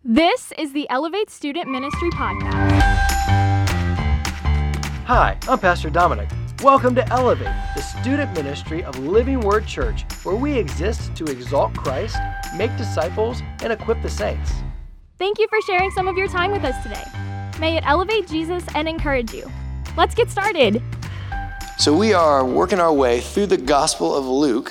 This is the Elevate Student Ministry Podcast. Hi, I'm Pastor Dominic. Welcome to Elevate, the student ministry of Living Word Church, where we exist to exalt Christ, make disciples, and equip the saints. Thank you for sharing some of your time with us today. May it elevate Jesus and encourage you. Let's get started. So we are working our way through the Gospel of Luke,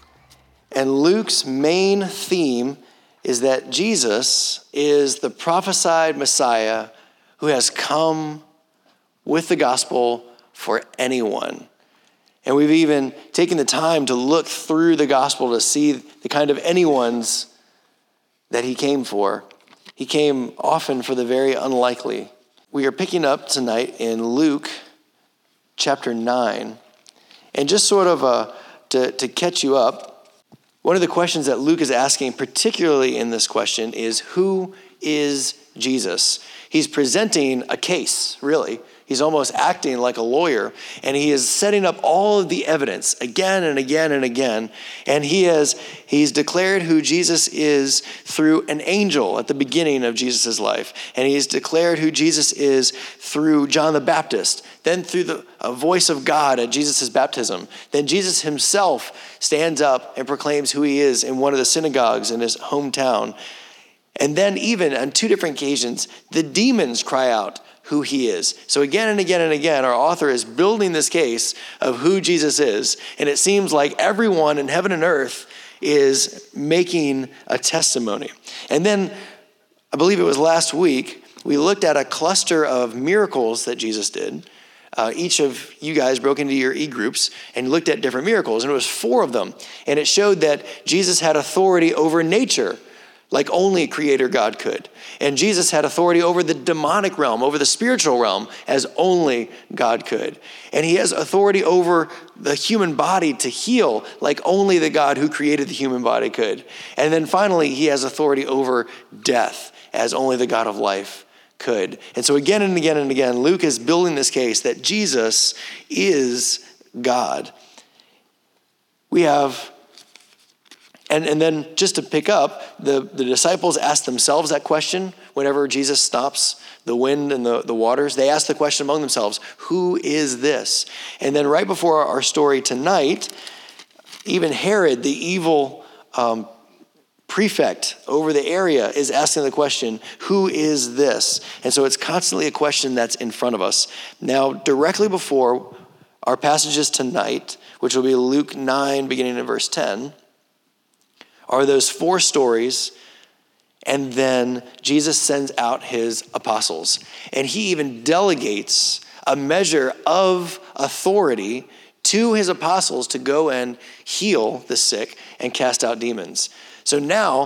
and Luke's main theme is that Jesus is the prophesied Messiah who has come with the gospel for anyone. And we've even taken the time to look through the gospel to see the kind of anyones that he came for. He came often for the very unlikely. We are picking up tonight in Luke chapter 9. And just sort of to catch you up, one of the questions that Luke is asking, particularly in this question, is who is Jesus? He's presenting a case, really. He's almost acting like a lawyer, and he is setting up all of the evidence again and again and again. And he's declared who Jesus is through an angel at the beginning of Jesus' life. And he's declared who Jesus is through John the Baptist, then through the voice of God at Jesus' baptism. Then Jesus himself stands up and proclaims who he is in one of the synagogues in his hometown. And then even on two different occasions, the demons cry out who he is. So again and again and again, our author is building this case of who Jesus is. And it seems like everyone in heaven and earth is making a testimony. And then, I believe it was last week, we looked at a cluster of miracles that Jesus did. Each of you guys broke into your e-groups and looked at different miracles. And it was 4 of them. And it showed that Jesus had authority over nature, like only Creator God could. And Jesus had authority over the demonic realm, over the spiritual realm, as only God could. And he has authority over the human body to heal, like only the God who created the human body could. And then finally, he has authority over death, as only the God of life could. And so again and again and again, Luke is building this case that Jesus is God. We have... And then just to pick up, the disciples ask themselves that question whenever Jesus stops the wind and the waters. They ask the question among themselves, who is this? And then right before our story tonight, even Herod, the evil prefect over the area, is asking the question, who is this? And so it's constantly a question that's in front of us. Now, directly before our passages tonight, which will be Luke 9, beginning in verse 10, are those 4 stories, and then Jesus sends out his apostles. And he even delegates a measure of authority to his apostles to go and heal the sick and cast out demons. So now,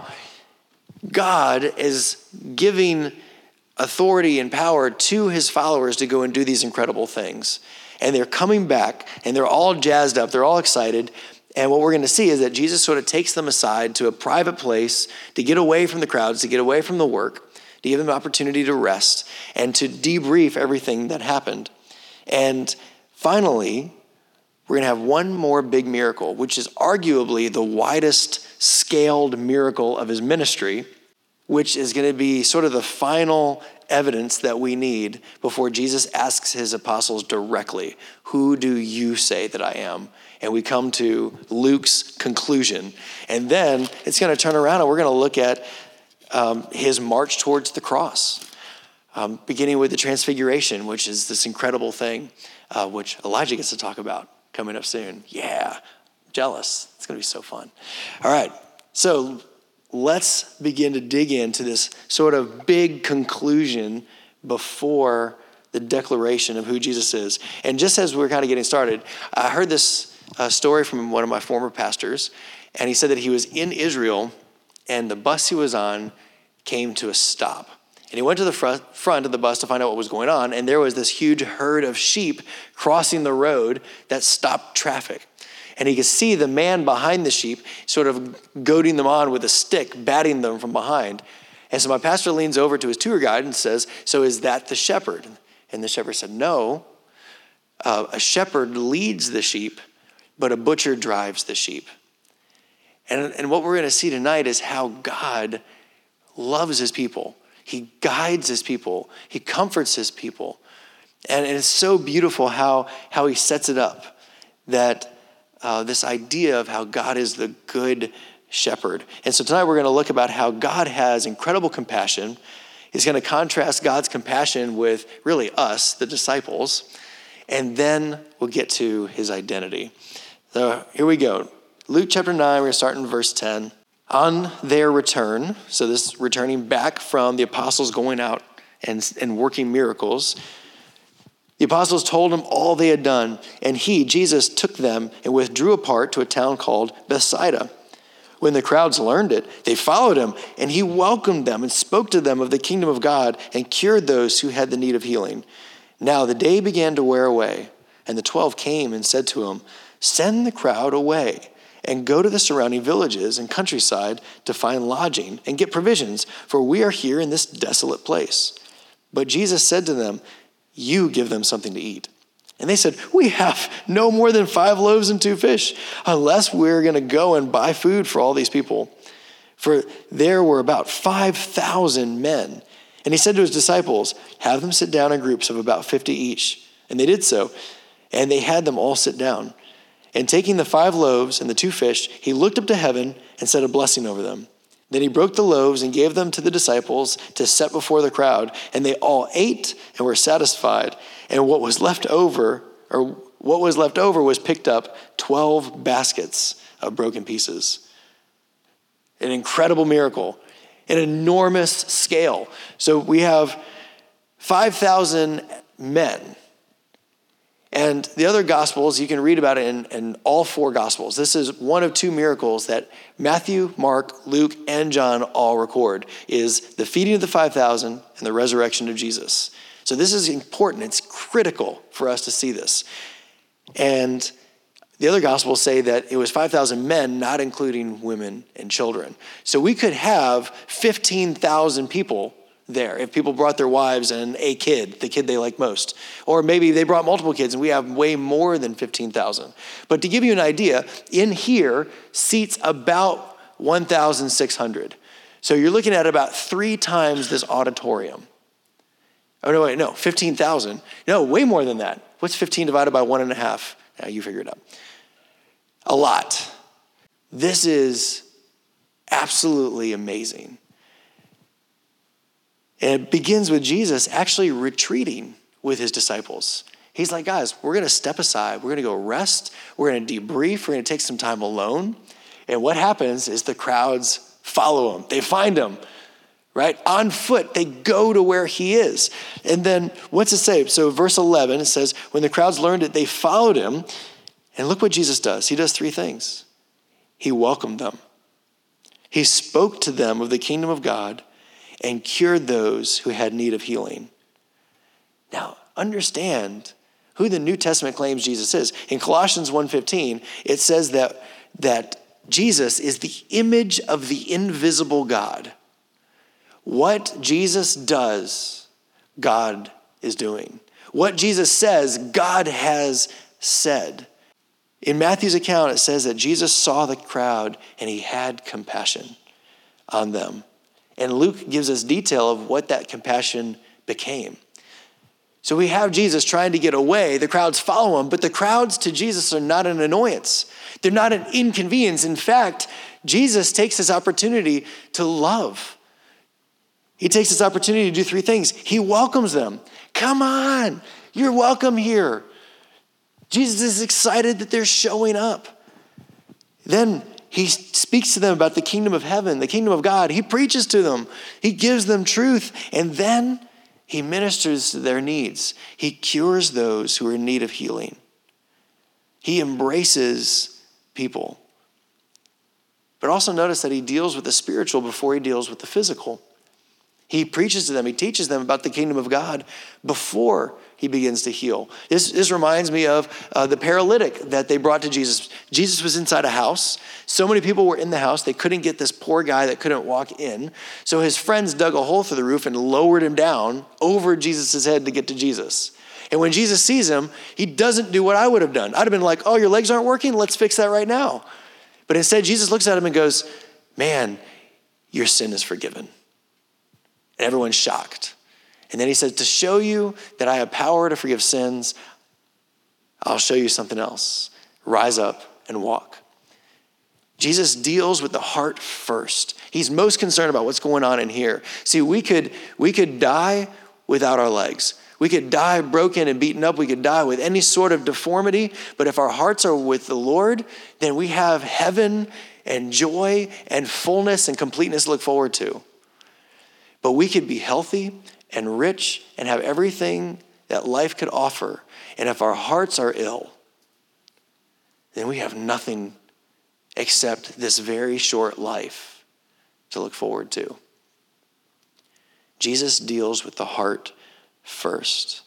God is giving authority and power to his followers to go and do these incredible things. And they're coming back, and they're all jazzed up, they're all excited. And what we're going to see is that Jesus sort of takes them aside to a private place to get away from the crowds, to get away from the work, to give them an opportunity to rest and to debrief everything that happened. And finally, we're going to have one more big miracle, which is arguably the widest scaled miracle of his ministry, which is going to be sort of the final evidence that we need before Jesus asks his apostles directly, who do you say that I am? And we come to Luke's conclusion. And then it's going to turn around and we're going to look at his march towards the cross, beginning with the transfiguration, which is this incredible thing, which Elijah gets to talk about coming up soon. Yeah, I'm jealous. It's going to be so fun. All right, so let's begin to dig into this sort of big conclusion before the declaration of who Jesus is. And just as we're kind of getting started, I heard this story from one of my former pastors, and he said that he was in Israel, and the bus he was on came to a stop. And he went to the front of the bus to find out what was going on, and there was this huge herd of sheep crossing the road that stopped traffic. And he could see the man behind the sheep sort of goading them on with a stick, batting them from behind. And so my pastor leans over to his tour guide and says, so is that the shepherd? And the shepherd said, no, a shepherd leads the sheep, but a butcher drives the sheep. And what we're going to see tonight is how God loves his people. He guides his people. He comforts his people. And it's so beautiful how he sets it up, that this idea of how God is the good shepherd. And so tonight we're going to look about how God has incredible compassion. He's going to contrast God's compassion with really us, the disciples. And then we'll get to his identity. So here we go. Luke chapter 9, we're going to start in verse 10. On their return, so this returning back from the apostles going out and working miracles, the apostles told him all they had done, and he, Jesus, took them and withdrew apart to a town called Bethsaida. When the crowds learned it, they followed him, and he welcomed them and spoke to them of the kingdom of God and cured those who had the need of healing. Now the day began to wear away, and the 12 came and said to him, "Send the crowd away and go to the surrounding villages and countryside to find lodging and get provisions, for we are here in this desolate place." But Jesus said to them, "You give them something to eat." And they said, "We have no more than 5 loaves and 2 fish, unless we're going to go and buy food for all these people." For there were about 5,000 men. And he said to his disciples, "Have them sit down in groups of about 50 each." And they did so, and they had them all sit down. And taking the 5 loaves and the 2 fish, he looked up to heaven and said a blessing over them. Then he broke the loaves and gave them to the disciples to set before the crowd. And they all ate and were satisfied. And what was left over was picked up 12 baskets of broken pieces. An incredible miracle, an enormous scale. So we have 5,000 men. And the other Gospels, you can read about it in all 4 Gospels. This is one of 2 miracles that Matthew, Mark, Luke, and John all record, is the feeding of the 5,000 and the resurrection of Jesus. So this is important. It's critical for us to see this. And the other Gospels say that it was 5,000 men, not including women and children. So we could have 15,000 people there if people brought their wives and a kid, the kid they like most. Or maybe they brought multiple kids and we have way more than 15,000. But to give you an idea, in here seats about 1,600. So you're looking at about 3 times this auditorium. Oh, no, 15,000. No, way more than that. What's 15 divided by 1.5? Now you figure it out. A lot. This is absolutely amazing. And it begins with Jesus actually retreating with his disciples. He's like, guys, we're going to step aside. We're going to go rest. We're going to debrief. We're going to take some time alone. And what happens is the crowds follow him. They find him, right? On foot, they go to where he is. And then what's it say? So verse 11, it says, when the crowds learned it, they followed him. And look what Jesus does. He does 3 things. He welcomed them. He spoke to them of the kingdom of God and cured those who had need of healing. Now, understand who the New Testament claims Jesus is. In Colossians 1:15, it says that Jesus is the image of the invisible God. What Jesus does, God is doing. What Jesus says, God has said. In Matthew's account, it says that Jesus saw the crowd and he had compassion on them. And Luke gives us detail of what that compassion became. So we have Jesus trying to get away. The crowds follow him, but the crowds to Jesus are not an annoyance. They're not an inconvenience. In fact, Jesus takes this opportunity to love. He takes this opportunity to do 3 things. He welcomes them. Come on, you're welcome here. Jesus is excited that they're showing up. Then he speaks to them about the kingdom of heaven, the kingdom of God. He preaches to them. He gives them truth. And then he ministers to their needs. He cures those who are in need of healing. He embraces people. But also notice that he deals with the spiritual before he deals with the physical. He preaches to them. He teaches them about the kingdom of God before he begins to heal. This reminds me of the paralytic that they brought to Jesus. Jesus was inside a house. So many people were in the house. They couldn't get this poor guy that couldn't walk in. So his friends dug a hole through the roof and lowered him down over Jesus' head to get to Jesus. And when Jesus sees him, he doesn't do what I would have done. I'd have been like, oh, your legs aren't working? Let's fix that right now. But instead, Jesus looks at him and goes, man, your sin is forgiven. And everyone's shocked. And then he says, to show you that I have power to forgive sins, I'll show you something else. Rise up and walk. Jesus deals with the heart first. He's most concerned about what's going on in here. See, we could die without our legs. We could die broken and beaten up. We could die with any sort of deformity. But if our hearts are with the Lord, then we have heaven and joy and fullness and completeness to look forward to. But we could be healthy and rich and have everything that life could offer. And if our hearts are ill, then we have nothing except this very short life to look forward to. Jesus deals with the heart first.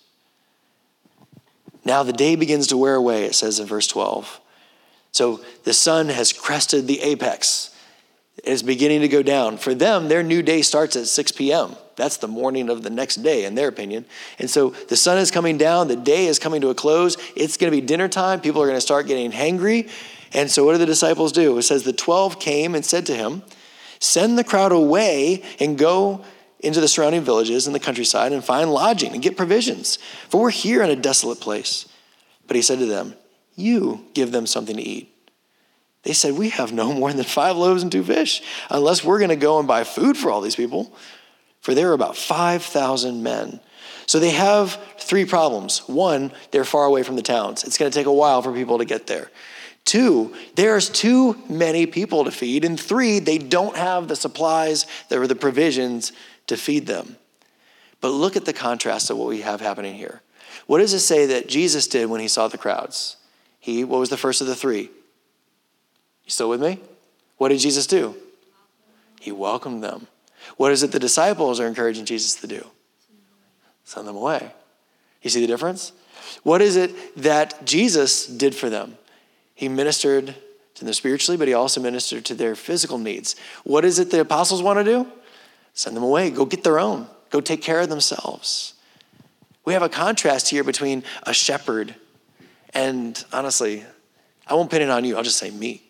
Now the day begins to wear away, it says in verse 12. So the sun has crested the apex. It is beginning to go down. For them, their new day starts at 6 p.m. That's the morning of the next day, in their opinion. And so the sun is coming down. The day is coming to a close. It's going to be dinner time. People are going to start getting hangry. And so what do the disciples do? It says the 12 came and said to him, send the crowd away and go into the surrounding villages and the countryside and find lodging and get provisions. For we're here in a desolate place. But he said to them, you give them something to eat. They said, we have no more than 5 loaves and 2 fish, unless we're going to go and buy food for all these people. For there are about 5,000 men. So they have 3 problems. 1, they're far away from the towns. It's going to take a while for people to get there. 2, there's too many people to feed. And 3, they don't have the supplies or the provisions to feed them. But look at the contrast of what we have happening here. What does it say that Jesus did when he saw the crowds? What was the first of the 3? You still with me? What did Jesus do? He welcomed them. What is it the disciples are encouraging Jesus to do? Send them away. You see the difference? What is it that Jesus did for them? He ministered to them spiritually, but he also ministered to their physical needs. What is it the apostles want to do? Send them away. Go get their own. Go take care of themselves. We have a contrast here between a shepherd and, honestly, I won't pin it on you. I'll just say me.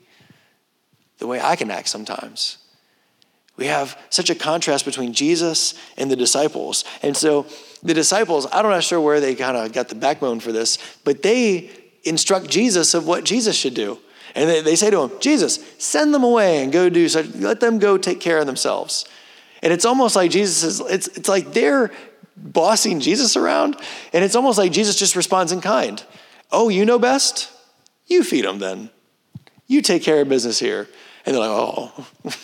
The way I can act sometimes. We have such a contrast between Jesus and the disciples. And so the disciples, I'm not sure where they kind of got the backbone for this, but they instruct Jesus of what Jesus should do. And they say to him, Jesus, send them away and go do such, let them go take care of themselves. And it's almost like Jesus is, it's like they're bossing Jesus around. And it's almost like Jesus just responds in kind. Oh, you know best? You feed them then. You take care of business here. And they're like, oh.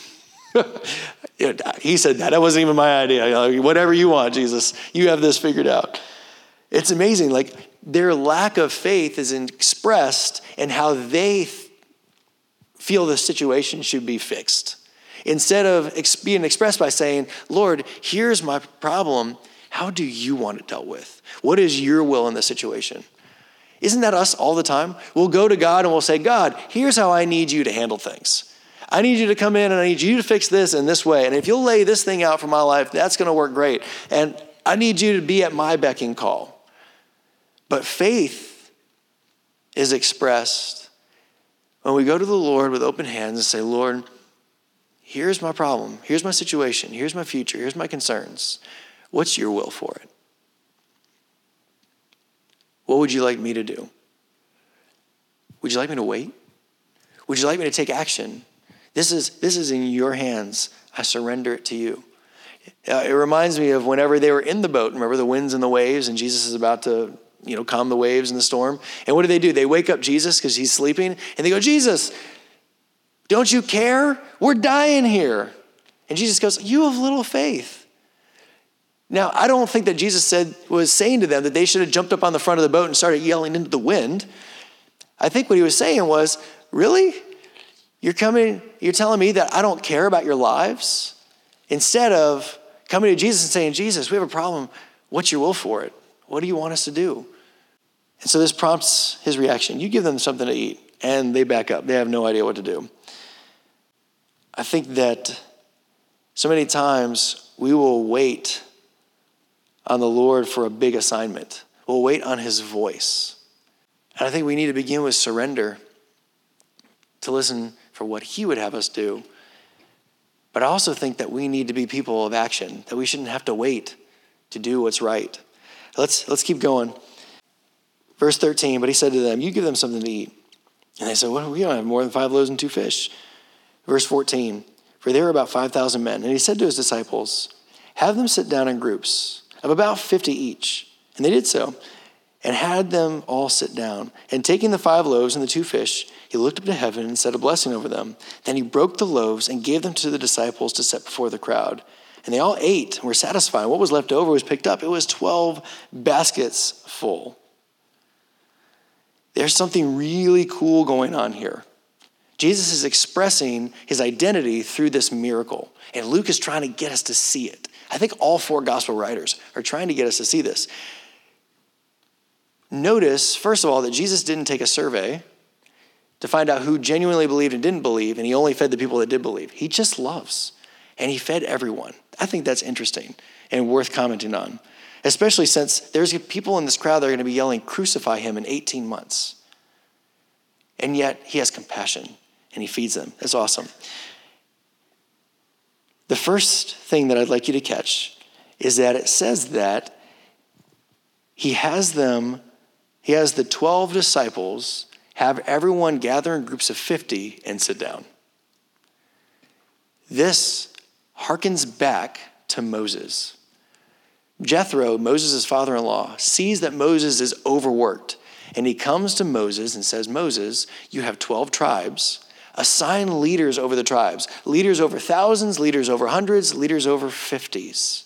He said that. That wasn't even my idea. Whatever you want, Jesus. You have this figured out. It's amazing. Like their lack of faith is expressed in how they feel the situation should be fixed. Instead of being expressed by saying, Lord, here's my problem. How do you want it dealt with? What is your will in this situation? Isn't that us all the time? We'll go to God and we'll say, God, here's how I need you to handle things. I need you to come in and I need you to fix this in this way. And if you'll lay this thing out for my life, that's going to work great. And I need you to be at my beck and call. But faith is expressed when we go to the Lord with open hands and say, Lord, here's my problem. Here's my situation. Here's my future. Here's my concerns. What's your will for it? What would you like me to do? Would you like me to wait? Would you like me to take action? This is in your hands. I surrender it to you. It reminds me of whenever they were in the boat. Remember the winds and the waves, and Jesus is about to, calm the waves and the storm. And what do? They wake up Jesus because he's sleeping, and they go, Jesus, don't you care? We're dying here. And Jesus goes, you have little faith. Now, I don't think that Jesus was saying to them that they should have jumped up on the front of the boat and started yelling into the wind. I think what he was saying was, really? You're telling me that I don't care about your lives? Instead of coming to Jesus and saying, Jesus, we have a problem. What's your will for it? What do you want us to do? And so this prompts his reaction. You give them something to eat, and they back up. They have no idea what to do. I think that so many times we will wait on the Lord for a big assignment. We'll wait on his voice. And I think we need to begin with surrender to listen for what he would have us do But I also think that we need to be people of action, that we shouldn't have to wait to do what's right. Let's keep going. Verse 13, but he said to them, you give them something to eat. And they said, well, we don't have more than 5 loaves and 2 fish. Verse 14, for there were about 5,000 men. And he said to his disciples, have them sit down in groups of about 50 each. And they did so, and had them all sit down. And taking the 5 loaves and the 2 fish, he looked up to heaven and said a blessing over them. Then he broke the loaves and gave them to the disciples to set before the crowd. And they all ate and were satisfied. What was left over was picked up. It was 12 baskets full. There's something really cool going on here. Jesus is expressing his identity through this miracle. And Luke is trying to get us to see it. I think all 4 gospel writers are trying to get us to see this. Notice, first of all, that Jesus didn't take a survey to find out who genuinely believed and didn't believe, and he only fed the people that did believe. He just loves, and he fed everyone. I think that's interesting and worth commenting on, especially since there's people in this crowd that are going to be yelling, crucify him in 18 months. And yet he has compassion, and he feeds them. That's awesome. The first thing that I'd like you to catch is that it says that he has the 12 disciples have everyone gather in groups of 50 and sit down. This harkens back to Moses. Jethro, Moses' father-in-law, sees that Moses is overworked, and he comes to Moses and says, Moses, you have 12 tribes. Assign leaders over the tribes, leaders over thousands, leaders over hundreds, leaders over 50s.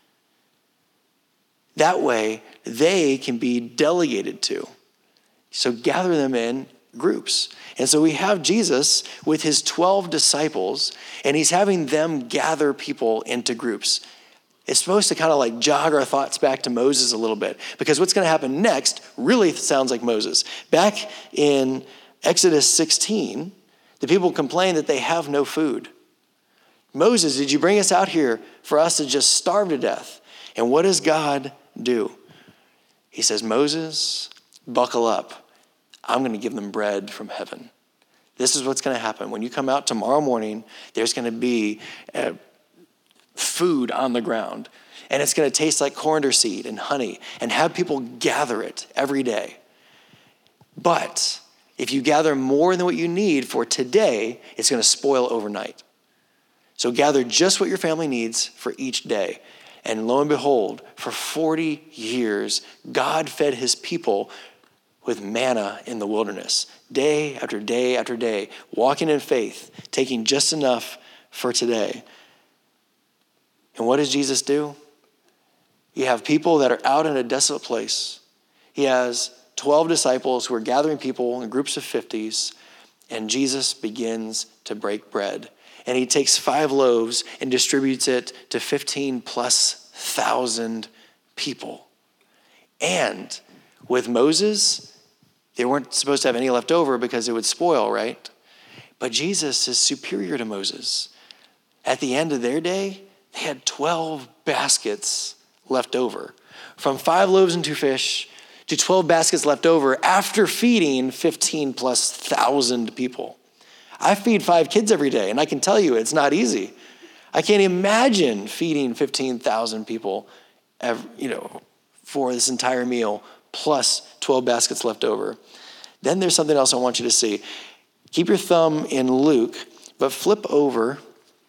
That way, they can be delegated to. So gather them in groups. And so we have Jesus with his 12 disciples, and he's having them gather people into groups. It's supposed to kind of like jog our thoughts back to Moses a little bit, because what's going to happen next really sounds like Moses. Back in Exodus 16, the people complain that they have no food. Moses, did you bring us out here for us to just starve to death? And what does God do? He says, Moses, buckle up. I'm going to give them bread from heaven. This is what's going to happen. When you come out tomorrow morning, there's going to be food on the ground. And it's going to taste like coriander seed and honey, and have people gather it every day. But if you gather more than what you need for today, it's going to spoil overnight. So gather just what your family needs for each day. And lo and behold, for 40 years, God fed his people with manna in the wilderness, day after day after day, walking in faith, taking just enough for today. And what does Jesus do? You have people that are out in a desolate place. He has 12 disciples who are gathering people in groups of 50s, and Jesus begins to break bread. And he takes 5 loaves and distributes it to 15,000+ people. And with Moses, they weren't supposed to have any left over because it would spoil, right? But Jesus is superior to Moses. At the end of their day, they had 12 baskets left over. From 5 loaves and 2 fish to 12 baskets left over after feeding 15,000+ people. I feed 5 kids every day, and I can tell you it's not easy. I can't imagine feeding 15,000 people for this entire meal, plus 12 baskets left over. Then there's something else I want you to see. Keep your thumb in Luke, but flip over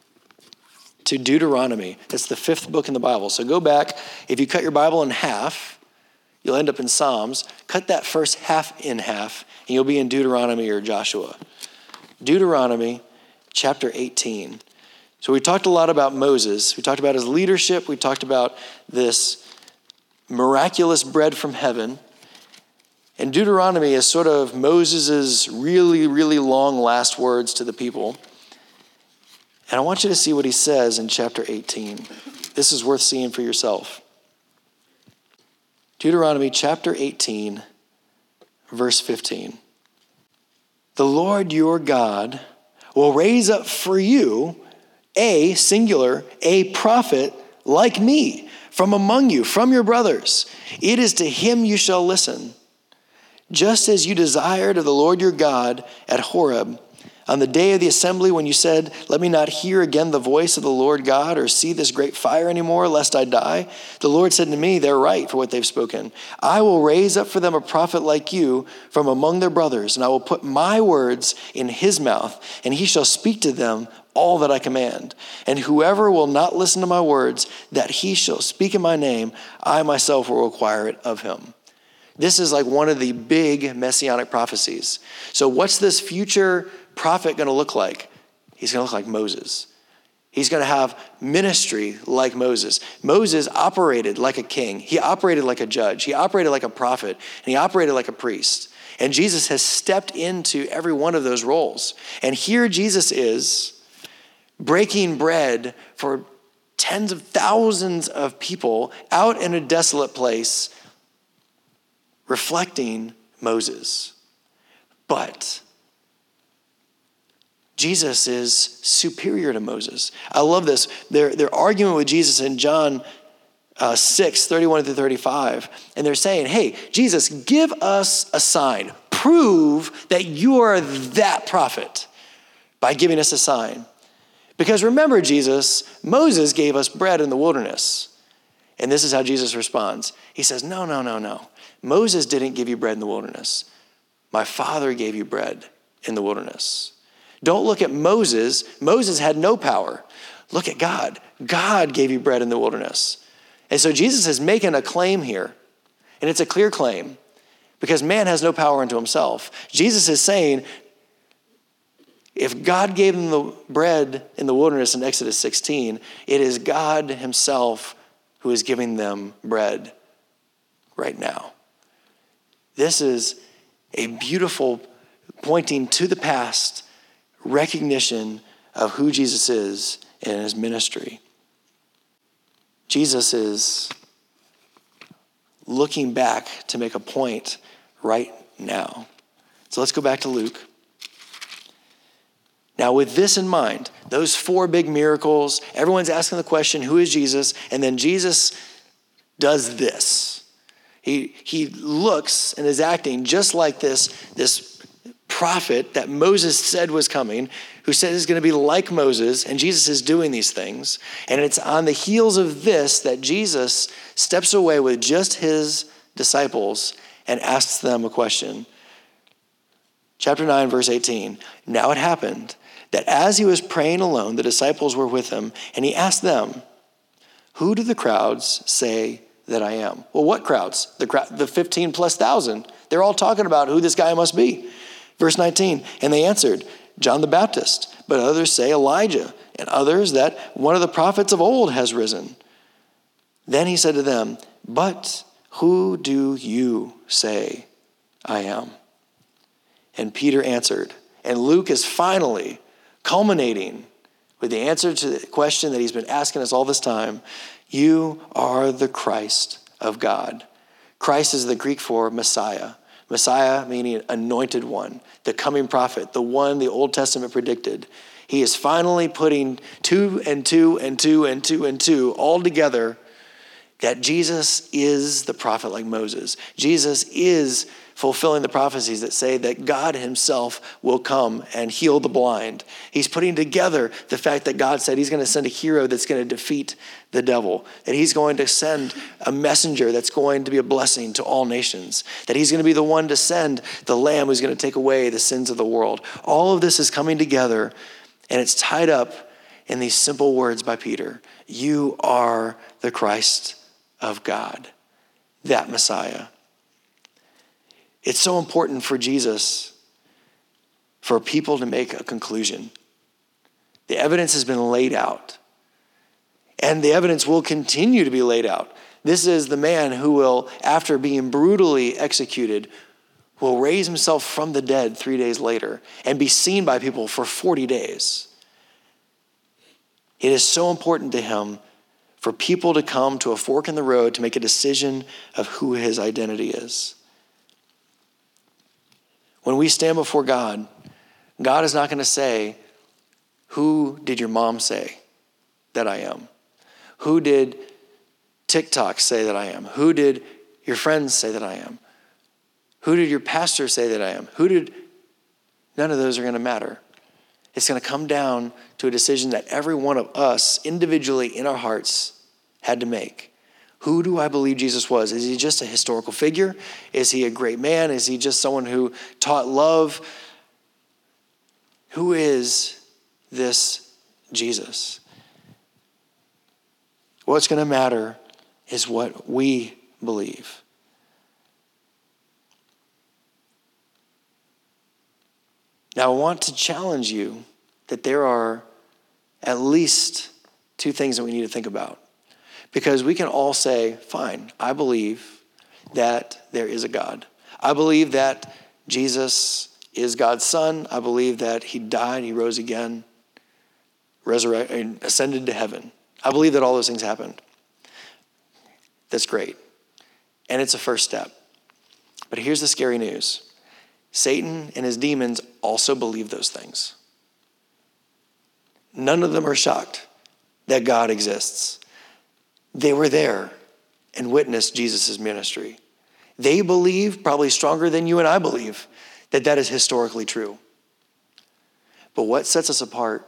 to Deuteronomy. It's the 5th book in the Bible. So go back. If you cut your Bible in half, you'll end up in Psalms. Cut that first half in half, and you'll be in Deuteronomy or Joshua. Deuteronomy chapter 18. So we talked a lot about Moses. We talked about his leadership. We talked about this miraculous bread from heaven. And Deuteronomy is sort of Moses' really, really long last words to the people. And I want you to see what he says in chapter 18. This is worth seeing for yourself. Deuteronomy chapter 18, verse 15. The Lord your God will raise up for you a prophet like me from among you, from your brothers. It is to him you shall listen. Just as you desired of the Lord your God at Horeb, On the day of the assembly, when you said, let me not hear again the voice of the Lord God or see this great fire anymore, lest I die, the Lord said to me, they're right for what they've spoken. I will raise up for them a prophet like you from among their brothers, and I will put my words in his mouth, and he shall speak to them all that I command. And whoever will not listen to my words, that he shall speak in my name, I myself will require it of him. This is like one of the big messianic prophecies. So what's this future prophet going to look like? He's going to look like Moses. He's going to have ministry like Moses. Moses operated like a king. He operated like a judge. He operated like a prophet. And he operated like a priest. And Jesus has stepped into every one of those roles. And here Jesus is breaking bread for tens of thousands of people out in a desolate place, reflecting Moses. But Jesus is superior to Moses. I love this. They're arguing with Jesus in John 6, 31 through 35. And they're saying, hey, Jesus, give us a sign. Prove that you are that prophet by giving us a sign. Because remember, Jesus, Moses gave us bread in the wilderness. And this is how Jesus responds. He says, no. Moses didn't give you bread in the wilderness. My Father gave you bread in the wilderness. Don't look at Moses. Moses had no power. Look at God. God gave you bread in the wilderness. And so Jesus is making a claim here. And it's a clear claim because man has no power unto himself. Jesus is saying, if God gave them the bread in the wilderness in Exodus 16, it is God himself who is giving them bread right now. This is a beautiful pointing to the past recognition of who Jesus is in his ministry. Jesus is looking back to make a point right now. So let's go back to Luke. Now, with this in mind, those 4 big miracles, everyone's asking the question, who is Jesus? And then Jesus does this. He looks and is acting just like this prophet that Moses said was coming, who said is going to be like Moses, and Jesus is doing these things. And it's on the heels of this that Jesus steps away with just his disciples and asks them a question. Chapter 9, verse 18. Now it happened that as he was praying alone, the disciples were with him, and he asked them, who do the crowds say that I am? Well, what crowds? The 15 plus thousand. They're all talking about who this guy must be. Verse 19, and they answered, John the Baptist, but others say Elijah, and others that one of the prophets of old has risen. Then he said to them, but who do you say I am? And Peter answered, and Luke is finally culminating with the answer to the question that he's been asking us all this time. You are the Christ of God. Christ is the Greek for Messiah. Messiah meaning anointed one, the coming prophet, the one the Old Testament predicted. He is finally putting 2 and 2 and 2 and 2 and 2 all together, that Jesus is the prophet like Moses. Jesus is fulfilling the prophecies that say that God himself will come and heal the blind. He's putting together the fact that God said he's going to send a hero that's going to defeat the devil, that he's going to send a messenger that's going to be a blessing to all nations, that he's going to be the one to send the Lamb who's going to take away the sins of the world. All of this is coming together, and it's tied up in these simple words by Peter. You are the Christ of God, that Messiah. It's so important for Jesus for people to make a conclusion. The evidence has been laid out, and the evidence will continue to be laid out. This is the man who will, after being brutally executed, will raise himself from the dead 3 days later and be seen by people for 40 days. It is so important to him for people to come to a fork in the road to make a decision of who his identity is. When we stand before God, God is not going to say, who did your mom say that I am? Who did TikTok say that I am? Who did your friends say that I am? Who did your pastor say that I am? None of those are going to matter. It's going to come down to a decision that every one of us individually in our hearts had to make. Who do I believe Jesus was? Is he just a historical figure? Is he a great man? Is he just someone who taught love? Who is this Jesus? What's going to matter is what we believe. Now, I want to challenge you that there are at least two things that we need to think about. Because we can all say, fine, I believe that there is a God. I believe that Jesus is God's son. I believe that he died, he rose again, resurrected, ascended to heaven. I believe that all those things happened. That's great. And it's a first step. But here's the scary news. Satan and his demons also believe those things. None of them are shocked that God exists. They were there and witnessed Jesus' ministry. They believe, probably stronger than you and I believe, that that is historically true. But what sets us apart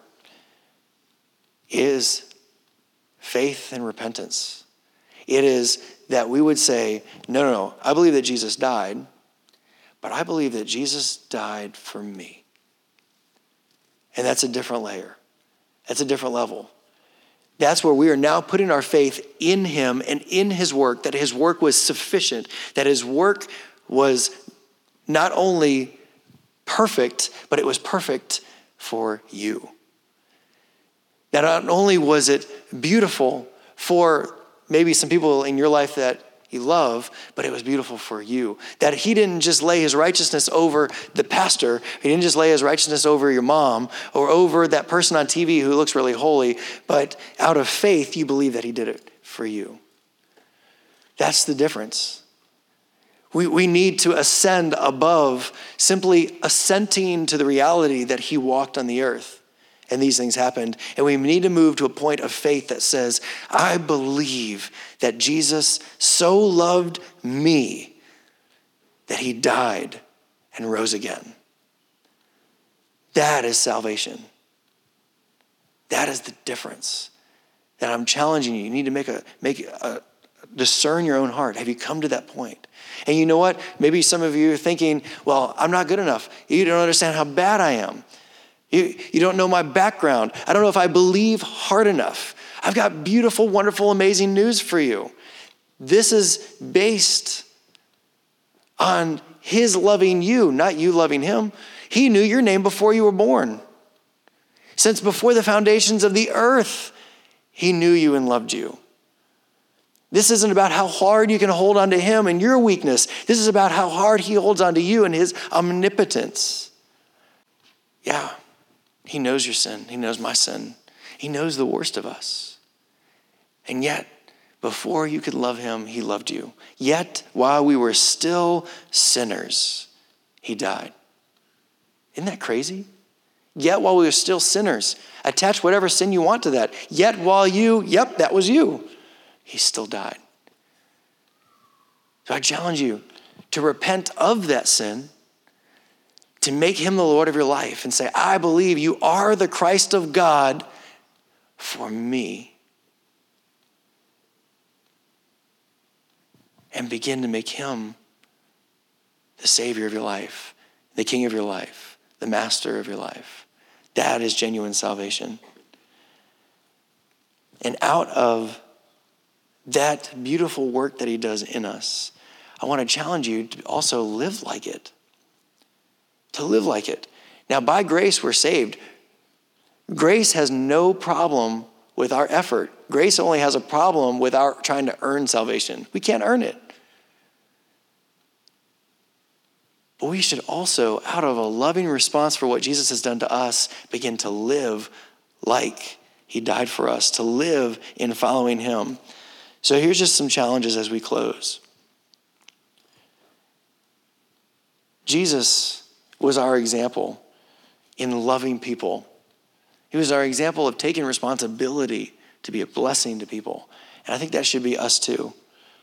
is faith and repentance. It is that we would say, no, I believe that Jesus died, but I believe that Jesus died for me. And that's a different layer. That's a different level. That's where we are now putting our faith in him and in his work, that his work was sufficient, that his work was not only perfect, but it was perfect for you. That not only was it beautiful for maybe some people in your life that you love, but it was beautiful for you. That he didn't just lay his righteousness over the pastor. He didn't just lay his righteousness over your mom or over that person on TV who looks really holy, but out of faith, you believe that he did it for you. That's the difference. We need to ascend above simply assenting to the reality that he walked on the earth. And these things happened. And we need to move to a point of faith that says, I believe that Jesus so loved me that he died and rose again. That is salvation. That is the difference. That I'm challenging you. You need to discern your own heart. Have you come to that point? And you know what? Maybe some of you are thinking, well, I'm not good enough. You don't understand how bad I am. You don't know my background. I don't know if I believe hard enough. I've got beautiful, wonderful, amazing news for you. This is based on his loving you, not you loving him. He knew your name before you were born. Since before the foundations of the earth, he knew you and loved you. This isn't about how hard you can hold on to him and your weakness. This is about how hard he holds on to you and his omnipotence. Yeah. He knows your sin. He knows my sin. He knows the worst of us. And yet, before you could love him, he loved you. Yet, while we were still sinners, he died. Isn't that crazy? Yet, while we were still sinners, attach whatever sin you want to that. Yet, while that was you, he still died. So I challenge you to repent of that sin, to make him the Lord of your life and say, I believe you are the Christ of God for me. And begin to make him the Savior of your life, the King of your life, the Master of your life. That is genuine salvation. And out of that beautiful work that he does in us, I want to challenge you to also live like it. To live like it. Now, by grace, we're saved. Grace has no problem with our effort. Grace only has a problem with our trying to earn salvation. We can't earn it. But we should also, out of a loving response for what Jesus has done to us, begin to live like he died for us, to live in following him. So here's just some challenges as we close. Jesus was our example in loving people. He was our example of taking responsibility to be a blessing to people. And I think that should be us too.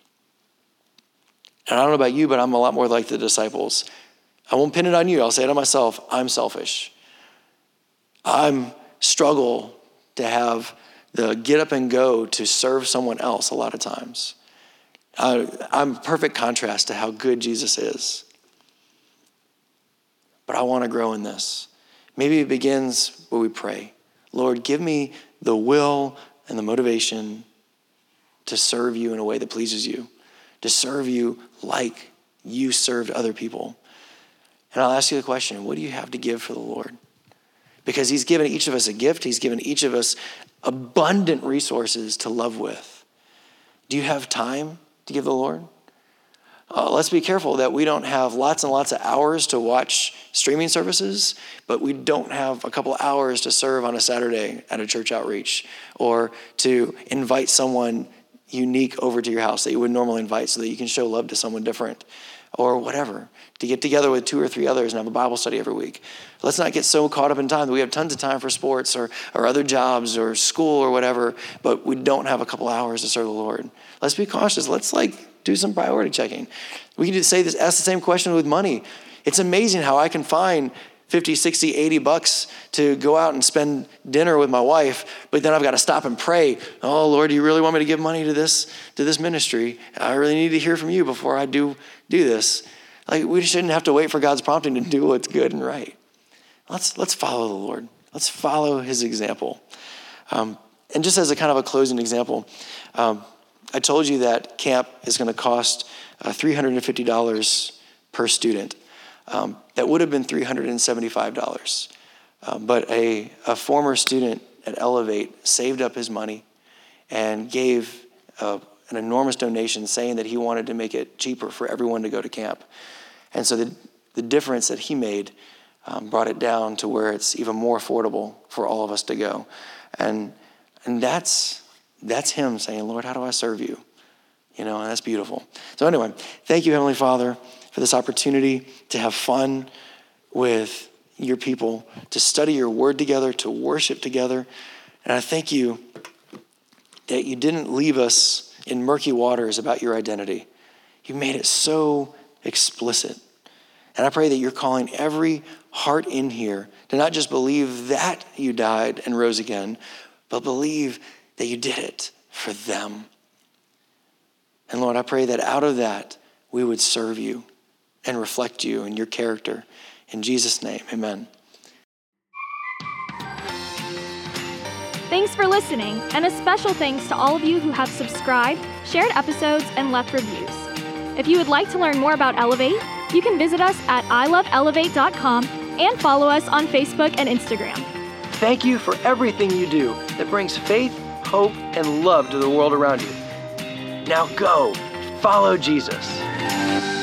And I don't know about you, but I'm a lot more like the disciples. I won't pin it on you. I'll say it on myself. I'm selfish. I struggle to have the get up and go to serve someone else a lot of times. I'm perfect contrast to how good Jesus is. But I want to grow in this. Maybe it begins where we pray. Lord, give me the will and the motivation to serve you in a way that pleases you, to serve you like you served other people. And I'll ask you the question, what do you have to give for the Lord? Because he's given each of us a gift. He's given each of us abundant resources to love with. Do you have time to give the Lord? Let's be careful that we don't have lots and lots of hours to watch streaming services, but we don't have a couple hours to serve on a Saturday at a church outreach, or to invite someone unique over to your house that you would normally invite so that you can show love to someone different, or whatever, to get together with 2 or 3 others and have a Bible study every week. Let's not get so caught up in time that we have tons of time for sports or other jobs or school or whatever, but we don't have a couple hours to serve the Lord. Let's be cautious. Let's do some priority checking. We can ask the same question with money. It's amazing how I can find 50, 60, 80 bucks to go out and spend dinner with my wife, but then I've got to stop and pray. Oh, Lord, do you really want me to give money to this ministry? I really need to hear from you before I do this. We shouldn't have to wait for God's prompting to do what's good and right. Let's follow the Lord. Let's follow his example. And just as a kind of a closing example, I told you that camp is going to cost $350 per student. That would have been $375. But a former student at Elevate saved up his money and gave an enormous donation saying that he wanted to make it cheaper for everyone to go to camp. And so the difference that he made brought it down to where it's even more affordable for all of us to go. And that's him saying, Lord, how do I serve you? And that's beautiful. So anyway, thank you, Heavenly Father, for this opportunity to have fun with your people, to study your word together, to worship together. And I thank you that you didn't leave us in murky waters about your identity. You made it so explicit. And I pray that you're calling every heart in here to not just believe that you died and rose again, but believe that you did it for them. And Lord, I pray that out of that, we would serve you and reflect you and your character. In Jesus' name, amen. Thanks for listening, and a special thanks to all of you who have subscribed, shared episodes, and left reviews. If you would like to learn more about Elevate, you can visit us at iloveelevate.com and follow us on Facebook and Instagram. Thank you for everything you do that brings faith, hope, and love to the world around you. Now go, follow Jesus.